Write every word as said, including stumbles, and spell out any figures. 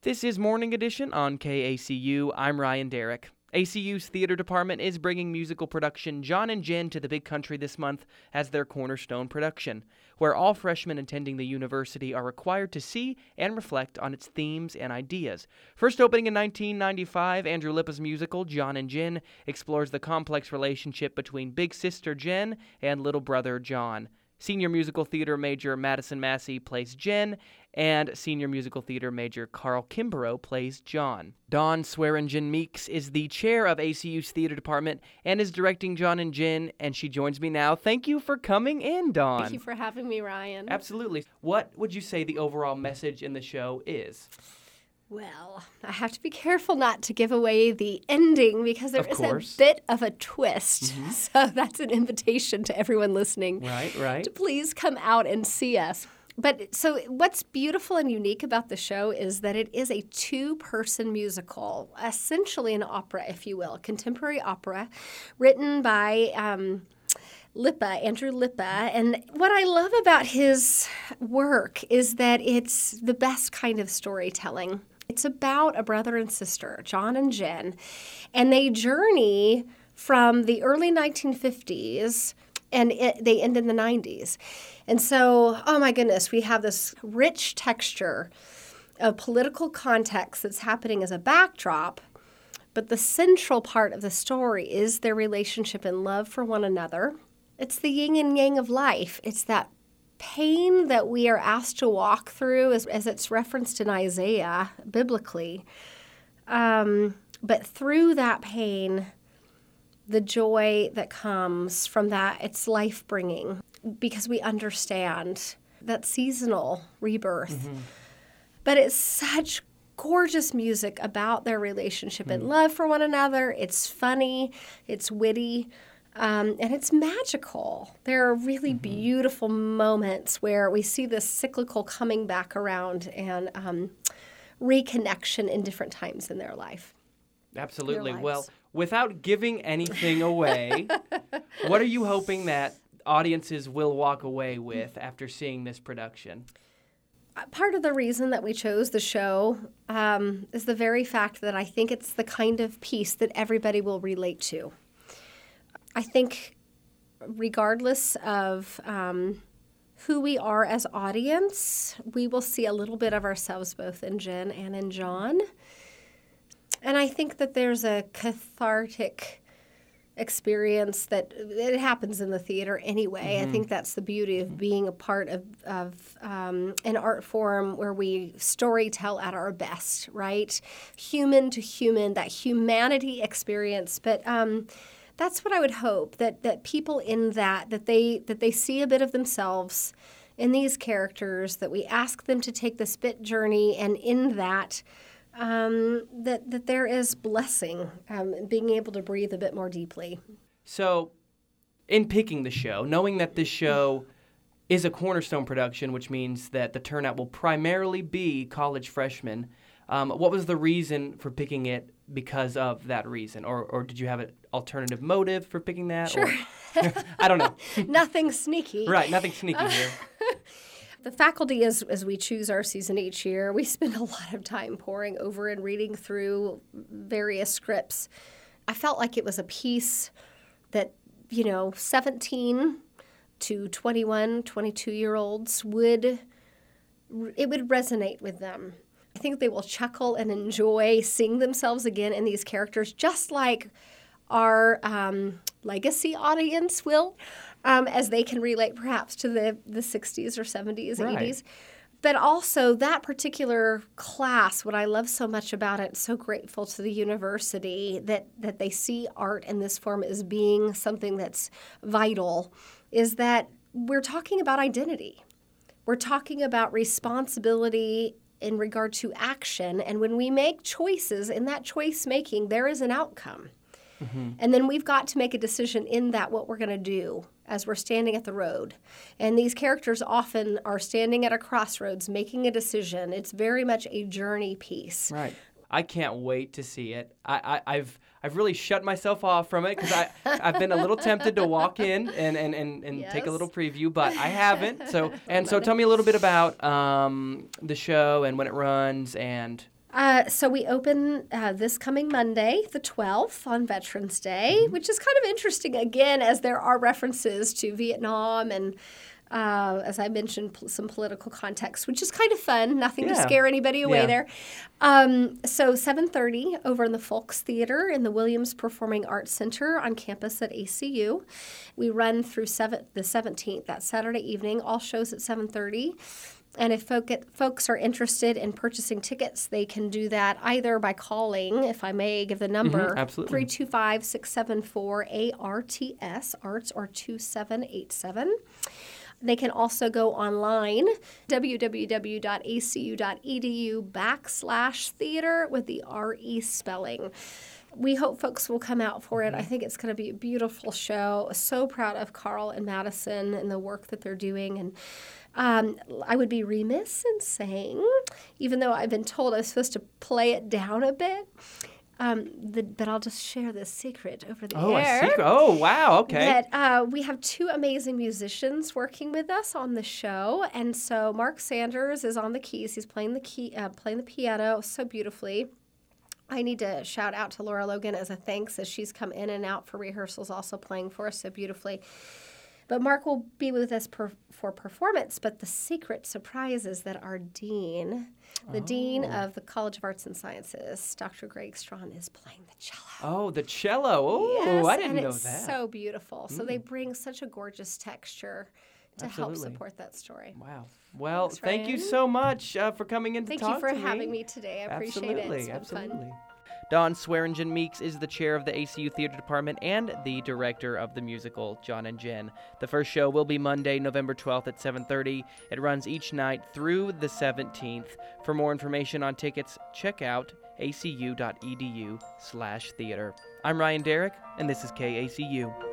This is Morning Edition on K A C U. I'm Ryan Derrick. A C U's theater department is bringing musical production John and Jen to the Big Country this month as their cornerstone production, where all freshmen attending the university are required to see and reflect on its themes and ideas. First opening in nineteen ninety-five, Andrew Lippa's musical John and Jen explores the complex relationship between big sister Jen and little brother John. Senior musical theater major Madison Massey plays Jen, and senior musical theater major Carl Kimbrough plays John. Dawn Swearingen Meeks is the chair of A C U's theater department and is directing John and Jen, and she joins me now. Thank you for coming in, Dawn. Thank you for having me, Ryan. Absolutely. What would you say the overall message in the show is? Well, I have to be careful not to give away the ending because there Of is course. a bit of a twist. Mm-hmm. So that's an invitation to everyone listening Right, right. to please come out and see us. But so what's beautiful and unique about the show is that it is a two-person musical, essentially an opera, if you will, contemporary opera, written by um, Lippa, Andrew Lippa. And what I love about his work is that it's the best kind of storytelling. It's about a brother and sister, John and Jen, and they journey from the early nineteen fifties and it, they end in the nineties. And so, oh my goodness, we have this rich texture of political context that's happening as a backdrop, but the central part of the story is their relationship and love for one another. It's the yin and yang of life. It's that pain that we are asked to walk through as, as it's referenced in Isaiah biblically. Um, but through that pain, the joy that comes from that, it's life-bringing because we understand that seasonal rebirth. Mm-hmm. But it's such gorgeous music about their relationship mm-hmm. and love for one another. It's funny, it's witty, um, and it's magical. There are really mm-hmm. beautiful moments where we see this cyclical coming back around and um, reconnection in different times in their life. Absolutely. Well, without giving anything away, what are you hoping that audiences will walk away with after seeing this production? Part of the reason that we chose the show um, is the very fact that I think it's the kind of piece that everybody will relate to. I think regardless of um, who we are as audience, we will see a little bit of ourselves both in Jen and in John. And I think that there's a cathartic experience that it happens in the theater anyway. Mm-hmm. I think that's the beauty of being a part of, of um, an art form where we storytell at our best, right? Human to human, that humanity experience. But um, that's what I would hope, that that people in that, that they that they see a bit of themselves in these characters, that we ask them to take this bit journey, and in that, Um, that, that there is blessing, um, being able to breathe a bit more deeply. So, in picking the show, knowing that this show is a cornerstone production, which means that the turnout will primarily be college freshmen, um, what was the reason for picking it because of that reason? Or, or did you have an alternative motive for picking that? Sure. Or, I don't know. Nothing sneaky. Right, nothing sneaky here. The faculty, as, as we choose our season each year, we spend a lot of time poring over and reading through various scripts. I felt like it was a piece that, you know, seventeen to twenty-one, twenty-two-year-olds would, it would resonate with them. I think they will chuckle and enjoy seeing themselves again in these characters, just like our um, legacy audience will. Um, as they can relate perhaps to the, the sixties or seventies, right. eighties. But also that particular class, what I love so much about it, so grateful to the university that, that they see art in this form as being something that's vital, is that we're talking about identity. We're talking about responsibility in regard to action. And when we make choices, in that choice making, there is an outcome. Mm-hmm. And then we've got to make a decision in that what we're going to do as we're standing at the road. And these characters often are standing at a crossroads, making a decision. It's very much a journey piece. Right. I can't wait to see it. I, I, I've I've really shut myself off from it because I I've been a little tempted to walk in and and, and, and yes. take a little preview, but I haven't. So and so, tell me a little bit about um, the show and when it runs and Uh, so we open uh, this coming Monday, the twelfth, on Veterans Day, mm-hmm. which is kind of interesting, again, as there are references to Vietnam and, uh, as I mentioned, pl- some political context, which is kind of fun. Nothing yeah. to scare anybody away yeah. there. Um, so seven thirty over in the Folks Theater in the Williams Performing Arts Center on campus at A C U. We run through seven, the seventeenth, that Saturday evening, all shows at seven thirty. And if folk, folks are interested in purchasing tickets, they can do that either by calling, if I may give the number, mm-hmm, three two five, six seven four, A R T S, arts, or two seven eight seven. They can also go online, www.acu.edu backslash theater with the R E spelling. We hope folks will come out for it. I think it's going to be a beautiful show. So proud of Carl and Madison and the work that they're doing. And um, I would be remiss in saying, even though I've been told I'm supposed to play it down a bit, um, the, but I'll just share this secret over the oh, air. A secret. Oh, wow. Okay. That uh, we have two amazing musicians working with us on the show. And so Mark Sanders is on the keys. He's playing the key, uh, playing the piano so beautifully. I need to shout out to Laura Logan as a thanks, as she's come in and out for rehearsals, also playing for us so beautifully. But Mark will be with us per, for performance. But the secret surprise is that our dean, the oh. dean of the College of Arts and Sciences, Doctor Greg Strawn, is playing the cello. Oh, the cello. Oh, yes, I didn't and know it's that. So beautiful. Mm. So they bring such a gorgeous texture to Absolutely. help support that story. Wow. Well, Thanks, thank you Ryan. so much uh, for coming in to Thank talk you for to having me. me today. I appreciate absolutely, it. It's been absolutely. fun. Dawn Swearingen Meeks is the chair of the A C U Theater Department and the director of the musical John and Jen. The first show will be Monday, November twelfth at seven thirty. It runs each night through the seventeenth. For more information on tickets, check out acu.edu slash theater. I'm Ryan Derrick, and this is K A C U.